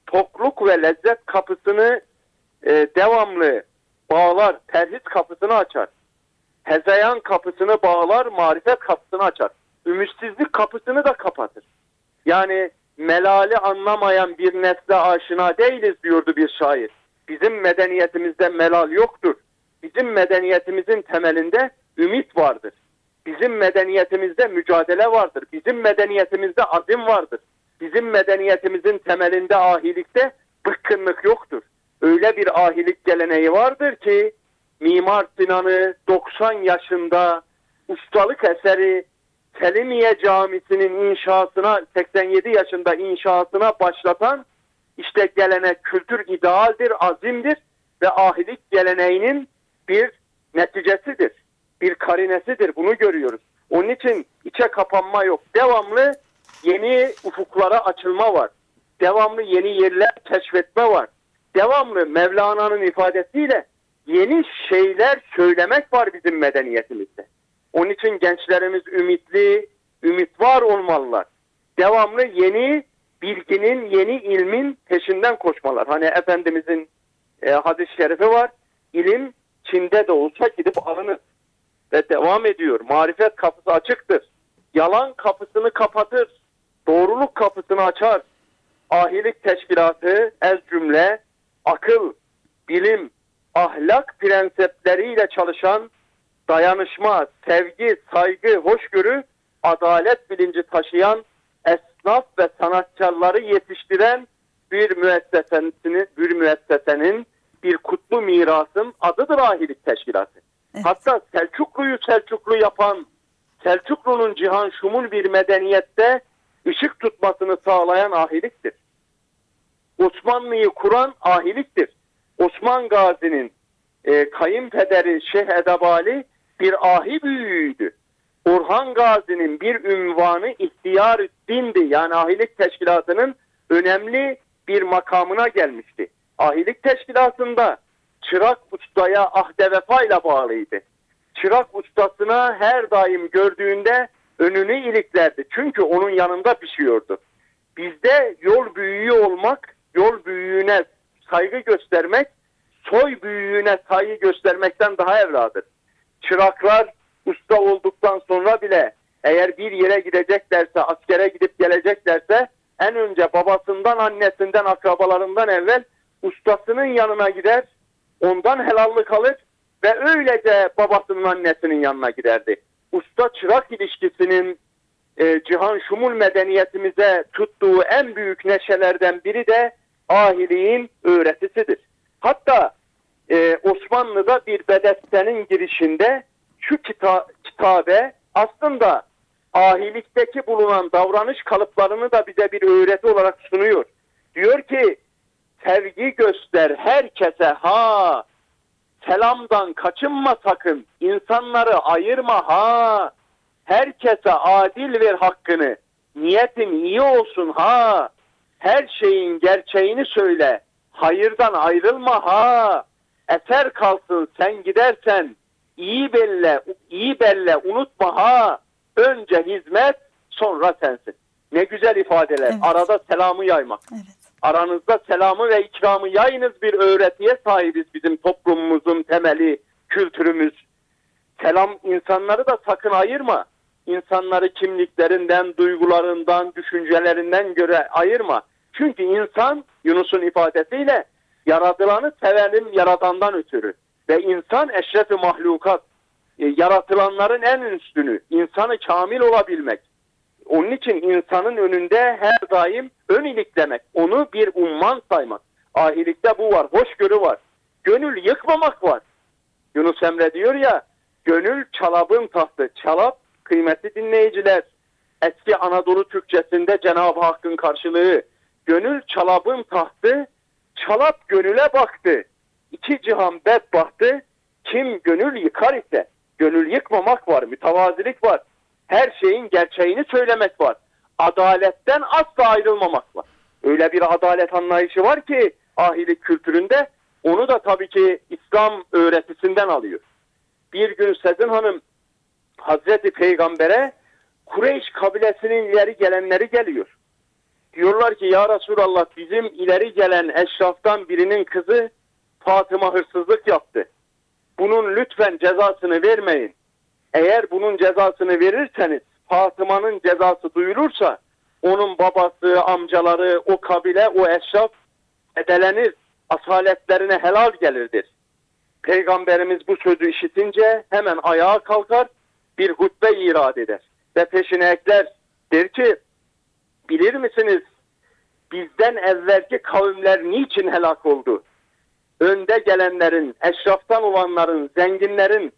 tokluk ve lezzet kapısını e, devamlı bağlar, perhiz kapısını açar. Hezeyan kapısını bağlar, marifet kapısını açar. Ümitsizlik kapısını da kapatır. Yani melali anlamayan bir nesle aşina değiliz diyordu bir şair. Bizim medeniyetimizde melal yoktur. Bizim medeniyetimizin temelinde ümit vardır. Bizim medeniyetimizde mücadele vardır. Bizim medeniyetimizde azim vardır. Bizim medeniyetimizin temelinde ahilikte bıkkınlık yoktur. Öyle bir ahilik geleneği vardır ki Mimar Sinan'ı doksan yaşında ustalık eseri Selimiye Camisi'nin inşasına seksen yedi yaşında inşasına başlatan işte gelenek kültür idealdir, azimdir ve ahilik geleneğinin bir neticesidir. Bir karinesidir. Bunu görüyoruz. Onun için içe kapanma yok. Devamlı yeni ufuklara açılma var. Devamlı yeni yerler keşfetme var. Devamlı Mevlana'nın ifadesiyle yeni şeyler söylemek var bizim medeniyetimizde. Onun için gençlerimiz ümitli, ümit var olmalılar. Devamlı yeni bilginin, yeni ilmin peşinden koşmalar. Hani Efendimizin e, hadis-i şerifi var. İlim Çin'de de olsa gidip alınır. Ve devam ediyor. Marifet kapısı açıktır. Yalan kapısını kapatır. Doğruluk kapısını açar. Ahilik teşkilatı ez cümle akıl, bilim, ahlak prensipleriyle çalışan dayanışma, sevgi, saygı, hoşgörü, adalet bilinci taşıyan esnaf ve sanatçıları yetiştiren bir müessesenin, bir müessesenin, bir kutlu mirasın adıdır ahilik teşkilatı. Evet. Hatta Selçuklu'yu Selçuklu yapan, Selçuklu'nun cihan şumul bir medeniyette ışık tutmasını sağlayan ahiliktir. Osmanlı'yı kuran ahiliktir. Osman Gazi'nin e, kayınpederi Şeyh Edebali bir ahi büyüğüydü. Orhan Gazi'nin bir ünvanı ihtiyar-ı-dindi. Yani ahilik teşkilatının önemli bir makamına gelmişti. Ahilik teşkilatında çırak ustaya ahde vefayla bağlıydı. Çırak ustasına her daim gördüğünde önünü iliklerdi. Çünkü onun yanında pişiyordu. Bizde yol büyüğü olmak, yol büyüğüne saygı göstermek, soy büyüğüne saygı göstermekten daha evladır. Çıraklar usta olduktan sonra bile eğer bir yere gideceklerse, askere gidip geleceklerse en önce babasından, annesinden, akrabalarından evvel ustasının yanına gider, ondan helallik alır ve öylece babasının, annesinin yanına giderdi. Usta-çırak ilişkisinin e, cihan şumul medeniyetimize tuttuğu en büyük neşelerden biri de ahiliğin öğretisidir. Hatta e, Osmanlı'da bir bedestenin girişinde şu kita- kitabe aslında ahilikteki bulunan davranış kalıplarını da bize bir öğreti olarak sunuyor. Diyor ki, sevgi göster herkese ha, selamdan kaçınma sakın, insanları ayırma ha, herkese adil ver hakkını, niyetin iyi olsun ha, her şeyin gerçeğini söyle, hayırdan ayrılma ha, eser kalsın sen gidersen, iyi belle, iyi belle unutma ha, önce hizmet sonra sensin. Ne güzel ifadeler. Evet. Arada selamı yaymak. Evet. Aranızda selamı ve ikramı yayınız bir öğretiye sahibiz bizim toplumumuzun temeli, kültürümüz. Selam, insanları da sakın ayırma. İnsanları kimliklerinden, duygularından, düşüncelerinden göre ayırma. Çünkü insan, Yunus'un ifadesiyle, yaratılanı sevenin yaratandan ötürü. Ve insan eşref-i mahlukat, e, yaratılanların en üstünü, insanı kamil olabilmek. Onun için insanın önünde her daim ön iliklemek, onu bir umman saymak. Ahilikte bu var, hoşgörü var. Gönül yıkmamak var. Yunus Emre diyor ya, gönül çalabın tahtı. Çalap, kıymetli dinleyiciler, eski Anadolu Türkçesinde Cenab-ı Hakk'ın karşılığı. Gönül çalabın tahtı, çalap gönüle baktı. İki cihan bedbahtı, kim gönül yıkar ise. Gönül yıkmamak var, mütevazilik var. Her şeyin gerçeğini söylemek var. Adaletten asla ayrılmamak var. Öyle bir adalet anlayışı var ki ahilik kültüründe, onu da tabii ki İslam öğretisinden alıyor. Bir gün Sezin Hanım Hazreti Peygamber'e Kureyş kabilesinin ileri gelenleri geliyor. Diyorlar ki ya Resulallah, bizim ileri gelen eşraftan birinin kızı Fatıma hırsızlık yaptı. Bunun lütfen cezasını vermeyin. Eğer bunun cezasını verirseniz, Fatıma'nın cezası duyulursa, onun babası, amcaları, o kabile, o eşraf edelenir, asaletlerine helal gelirdir. Peygamberimiz bu sözü işitince hemen ayağa kalkar, bir hutbe irad eder. Ve peşine ekler, der ki, bilir misiniz bizden evvelki kavimler niçin helak oldu? Önde gelenlerin, eşraftan olanların, zenginlerin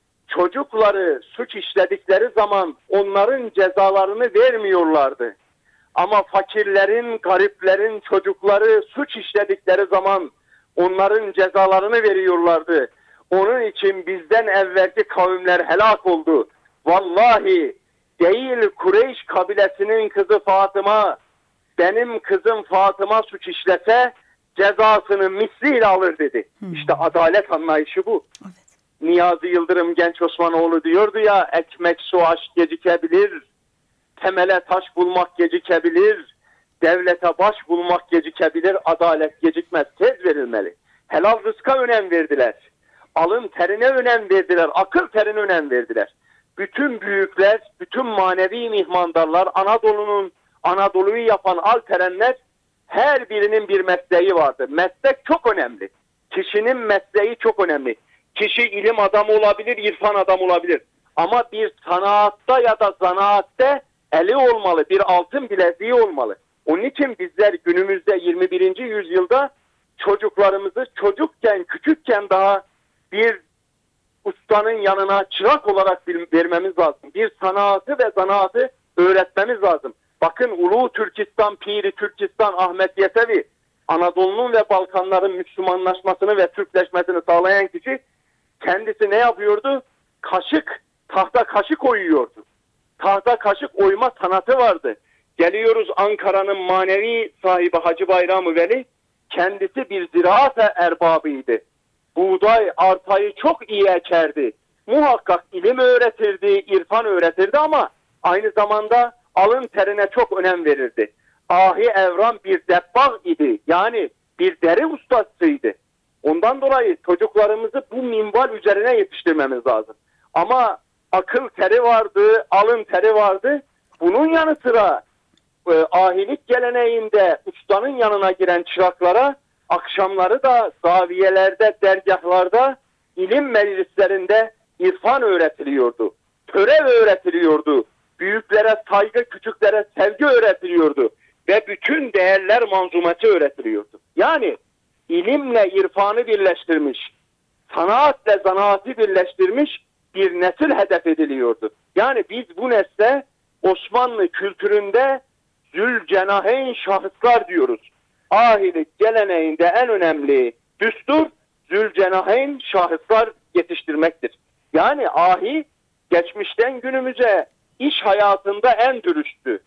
çocukları suç işledikleri zaman onların cezalarını vermiyorlardı. Ama fakirlerin, gariplerin çocukları suç işledikleri zaman onların cezalarını veriyorlardı. Onun için bizden evvelki kavimler helak oldu. Vallahi değil Kureyş kabilesinin kızı Fatıma, benim kızım Fatıma suç işlese cezasını misliyle alır dedi. Hmm. İşte adalet anlayışı bu. Evet. Niyazi Yıldırım Genç Osmanoğlu diyordu ya, ekmek su aşk gecikebilir, temele taş bulmak gecikebilir, devlete baş bulmak gecikebilir, adalet gecikmez, tez verilmeli. Helal rızka önem verdiler. Alın terine önem verdiler, akıl terine önem verdiler. Bütün büyükler, bütün manevi mihmandarlar, Anadolu'nun Anadolu'yu yapan alperenler, her birinin bir mesleği vardı. Meslek çok önemli. Kişinin mesleği çok önemli. Kişi ilim adamı olabilir, irfan adamı olabilir. Ama bir sanatta ya da zanaatte eli olmalı, bir altın bileziği olmalı. Onun için bizler günümüzde yirmi birinci yüzyılda çocuklarımızı çocukken, küçükken daha bir ustanın yanına çırak olarak vermemiz lazım. Bir sanatı ve zanaatı öğretmemiz lazım. Bakın Ulu Türkistan, Piri Türkistan, Ahmet Yesevi, Anadolu'nun ve Balkanların Müslümanlaşmasını ve Türkleşmesini sağlayan kişi, kendisi ne yapıyordu? Kaşık, tahta kaşık oyuyordu. Tahta kaşık oyma sanatı vardı. Geliyoruz Ankara'nın manevi sahibi Hacı Bayram-ı Veli, kendisi bir ziraat erbabıydı. Buğday, arpayı çok iyi ekerdi. Muhakkak ilim öğretirdi, irfan öğretirdi ama aynı zamanda alın terine çok önem verirdi. Ahi Evran bir debbağ idi. Yani bir deri ustasıydı. Ondan dolayı çocuklarımızı bu minval üzerine yetiştirmemiz lazım. Ama akıl teri vardı, alın teri vardı. Bunun yanı sıra e, ahilik geleneğinde ustanın yanına giren çıraklara akşamları da zaviyelerde, dergahlarda, ilim meclislerinde irfan öğretiliyordu. Törev öğretiliyordu. Büyüklere saygı, küçüklere sevgi öğretiliyordu. Ve bütün değerler manzumeti öğretiliyordu. Yani ilimle irfanı birleştirmiş, sanaatle zanaatı birleştirmiş bir nesil hedef ediliyordu. Yani biz bu nesle Osmanlı kültüründe zülcenaheyn şahıslar diyoruz. Ahilik geleneğinde en önemli düstur zülcenaheyn şahıslar yetiştirmektir. Yani ahi geçmişten günümüze iş hayatında en dürüsttü.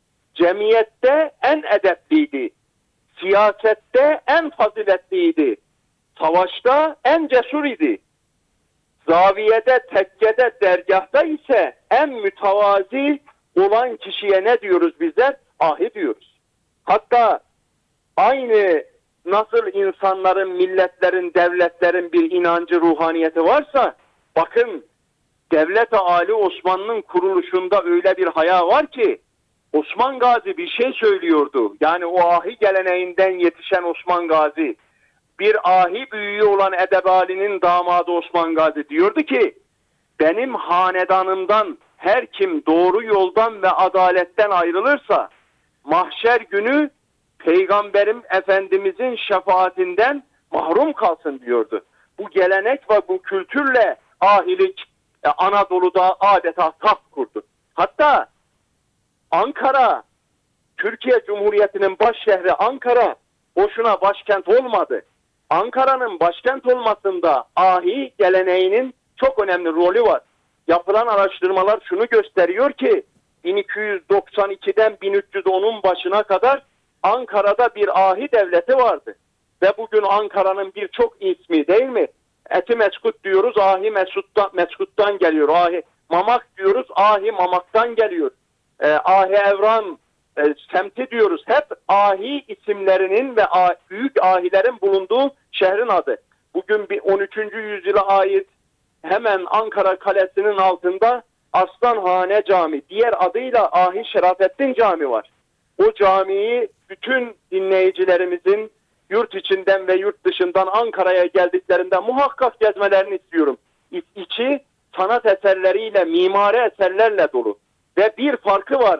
Cemiyette en edepliydi. Siyasette en faziletliydi. Savaşta en cesur idi. Zaviyede, tekkede, dergahta ise en mütevazi olan kişiye ne diyoruz bizler? Ahi diyoruz. Hatta aynı nasıl insanların, milletlerin, devletlerin bir inancı, ruhaniyeti varsa, bakın Devlet-i Ali Osmanlı'nın kuruluşunda öyle bir haya var ki, Osman Gazi bir şey söylüyordu. Yani o ahi geleneğinden yetişen Osman Gazi, bir ahi büyüğü olan Edebali'nin damadı Osman Gazi diyordu ki, benim hanedanımdan her kim doğru yoldan ve adaletten ayrılırsa, mahşer günü Peygamberim Efendimizin şefaatinden mahrum kalsın diyordu. Bu gelenek ve bu kültürle ahilik e, Anadolu'da adeta taht kurdu. Hatta Ankara, Türkiye Cumhuriyeti'nin baş şehri Ankara, boşuna başkent olmadı. Ankara'nın başkent olmasında ahi geleneğinin çok önemli rolü var. Yapılan araştırmalar şunu gösteriyor ki bin iki yüz doksan ikiden bin üç yüz onun başına kadar Ankara'da bir ahi devleti vardı. Ve bugün Ankara'nın birçok ismi değil mi? Eti Meskut diyoruz, ahi Mesut'tan, Meskut'tan geliyor. Ahi Mamak diyoruz, ahi Mamak'tan geliyor. Ee, ahi Evran e, semti diyoruz. Hep ahi isimlerinin ve a, büyük ahilerin bulunduğu şehrin adı. Bugün bir on üçüncü yüzyıla ait hemen Ankara Kalesi'nin altında Aslanhane Camii, diğer adıyla Ahi Şerafettin Camii var. O camiyi bütün dinleyicilerimizin yurt içinden ve yurt dışından Ankara'ya geldiklerinde muhakkak gezmelerini istiyorum. İ- içi sanat eserleriyle, mimari eserlerle dolu. Ve bir farkı var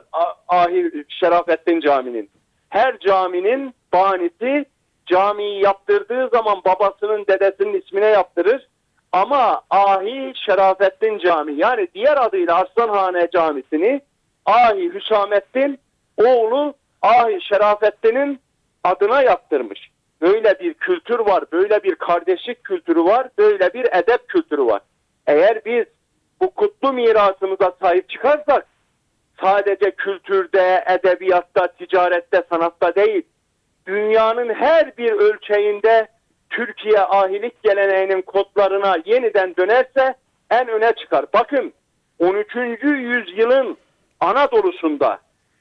Ahi Şerafettin Camii'nin. Her caminin banisi camiyi yaptırdığı zaman babasının, dedesinin ismine yaptırır. Ama Ahi Şerafettin Camii, yani diğer adıyla Aslanhane Camisi'ni Ahi Hüsamettin oğlu Ahi Şerafettin'in adına yaptırmış. Böyle bir kültür var, böyle bir kardeşlik kültürü var, böyle bir edep kültürü var. Eğer biz bu kutlu mirasımıza sahip çıkarsak, sadece kültürde, edebiyatta, ticarette, sanatta değil, dünyanın her bir ölçeğinde Türkiye ahilik geleneğinin kodlarına yeniden dönerse en öne çıkar. Bakın, on üçüncü yüzyılın Anadolu'sunda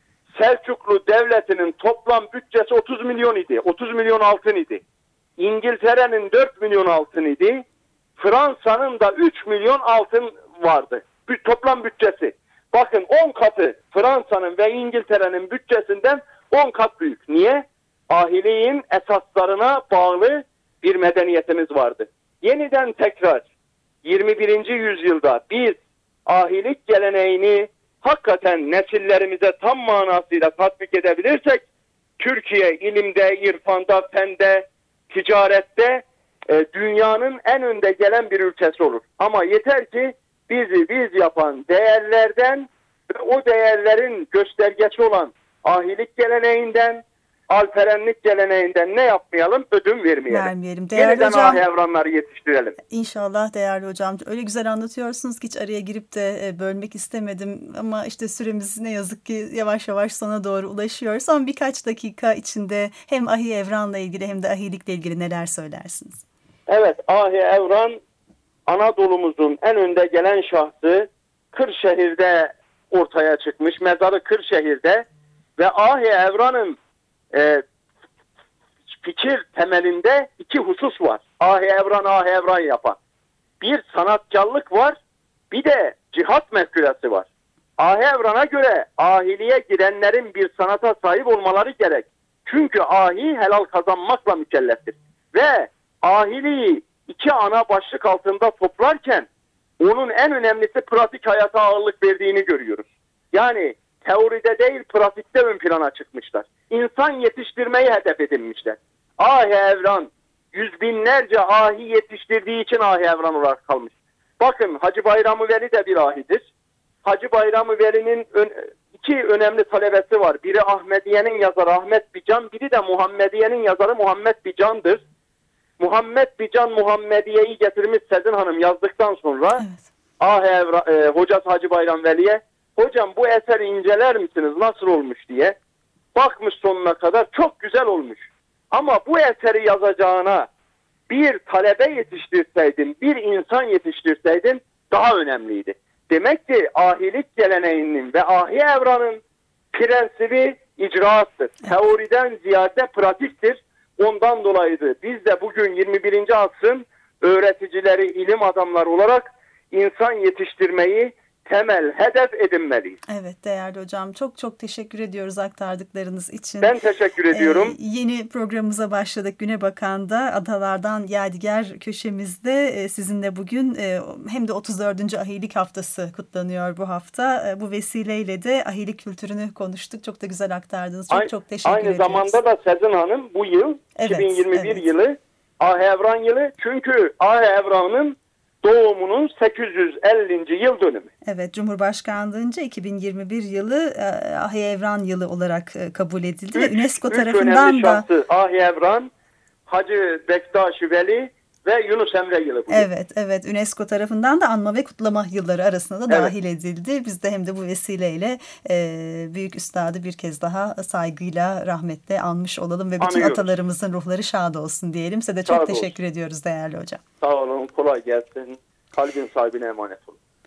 Selçuklu Devleti'nin toplam bütçesi otuz milyon idi. otuz milyon altın idi. İngiltere'nin dört milyon altın idi. Fransa'nın da üç milyon altın vardı. Toplam bütçesi. Bakın on katı Fransa'nın ve İngiltere'nin bütçesinden on kat büyük. Niye? Ahiliğin esaslarına bağlı bir medeniyetimiz vardı. Yeniden tekrar yirmi birinci yüzyılda biz ahilik geleneğini hakikaten nesillerimize tam manasıyla tatbik edebilirsek, Türkiye ilimde, irfanda, fende, ticarette e, dünyanın en önde gelen bir ülkesi olur. Ama yeter ki bizi biz yapan değerlerden ve o değerlerin göstergesi olan ahilik geleneğinden, alperenlik geleneğinden ne yapmayalım? Ödün vermeyelim. Vermeyelim. Değerli Yeniden hocam, ahi evranları yetiştirelim. İnşallah değerli hocam. Öyle güzel anlatıyorsunuz ki hiç araya girip de bölmek istemedim. Ama işte süremiz ne yazık ki yavaş yavaş sona doğru ulaşıyor. Son birkaç dakika içinde hem Ahi Evran'la ilgili hem de ahilikle ilgili neler söylersiniz? Evet, Ahi Evran Anadolu'muzun en önde gelen şahsı, Kırşehir'de ortaya çıkmış. Mezarı Kırşehir'de ve Ahi Evran'ın e, fikir temelinde iki husus var. Ahi Evran, Ahi Evran yapan. Bir sanatkarlık var, bir de cihat mefküresi var. Ahi Evran'a göre ahiliye girenlerin bir sanata sahip olmaları gerek. Çünkü ahi helal kazanmakla mükelleftir. Ve ahiliği iki ana başlık altında toplarken onun en önemlisi pratik hayata ağırlık verdiğini görüyoruz. Yani teoride değil pratikte ön plana çıkmışlar. İnsan yetiştirmeyi hedef edinmişler. Ahi Evran yüz binlerce ahi yetiştirdiği için Ahi Evran olarak kalmış. Bakın Hacı Bayram-ı Veli de bir ahidir. Hacı Bayram-ı Veli'nin iki önemli talebesi var. Biri Ahmediye'nin yazarı Ahmet Bican, biri de Muhammediye'nin yazarı Muhammed Bican'dır. Muhammed Bican Muhammediye'yi getirmiş Sezin Hanım yazdıktan sonra evet. Ahi Evran, e, hocası Hacı Bayram Veli'ye, hocam bu eseri inceler misiniz nasıl olmuş diye. Bakmış sonuna kadar, çok güzel olmuş. Ama bu eseri yazacağına bir talebe yetiştirseydin, bir insan yetiştirseydin daha önemliydi. Demek ki ahilik geleneğinin ve Ahi Evran'ın prensibi icraattır. Teoriden ziyade pratiktir. Ondan dolayıdır. Biz de bugün yirmi birinci asrın öğreticileri, ilim adamları olarak insan yetiştirmeyi temel hedef edinmeliyiz. Evet değerli hocam, çok çok teşekkür ediyoruz aktardıklarınız için. Ben teşekkür ediyorum. Ee, yeni programımıza başladık. Güne Bakan'da Adalardan Yadigar köşemizde e, sizinle bugün e, hem de otuz dördüncü Ahilik Haftası kutlanıyor bu hafta. E, bu vesileyle de ahilik kültürünü konuştuk. Çok da güzel aktardınız. Çok A- çok teşekkür aynı ediyoruz. Aynı zamanda da Sezin Hanım bu yıl evet, iki bin yirmi bir evet. yılı Ahi Evran yılı. Çünkü Ahi Evran'ın doğumunun sekiz yüz ellinci yıl dönümü. Evet, Cumhurbaşkanlığınca iki bin yirmi bir yılı Ahi Evran yılı olarak kabul edildi üç, ve UNESCO üç tarafından da şahsı, Ahi Evran, Hacı Bektaş Veli ve Yunus Emre yılı. Bugün. Evet, evet. UNESCO tarafından da anma ve kutlama yılları arasında da evet. dahil edildi. Biz de hem de bu vesileyle e, büyük üstadı bir kez daha saygıyla, rahmetle anmış olalım ve bütün Anıyoruz. Atalarımızın ruhları şad olsun diyelim. Size de çok şad teşekkür olsun. ediyoruz değerli hocam. Sağ olun, kolay gelsin. Kalbin sahibine emanet olun.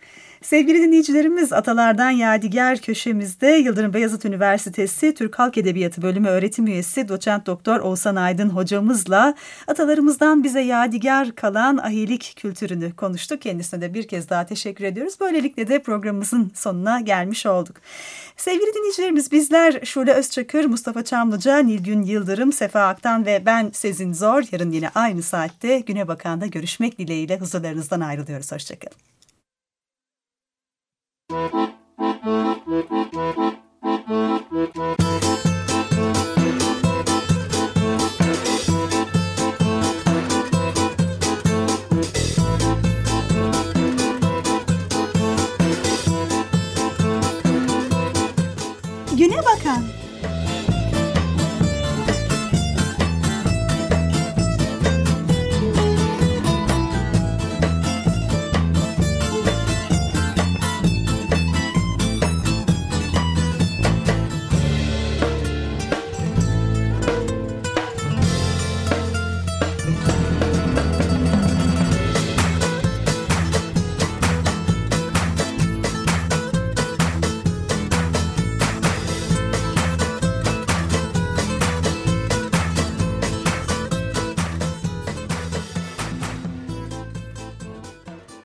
Sevgili dinleyicilerimiz, Atalardan Yadigar köşemizde Yıldırım Beyazıt Üniversitesi Türk Halk Edebiyatı Bölümü öğretim üyesi Doçent Doktor Oğuzhan Aydın hocamızla atalarımızdan bize yadigar kalan ahilik kültürünü konuştuk. Kendisine de bir kez daha teşekkür ediyoruz. Böylelikle de programımızın sonuna gelmiş olduk. Sevgili dinleyicilerimiz, bizler Şule Özçakır, Mustafa Çamlıca, Nilgün Yıldırım, Sefa Aktan ve ben Sezin Zor yarın yine aynı saatte Güne Bakan'da görüşmek dileğiyle huzurlarınızdan ayrılıyoruz. Hoşçakalın.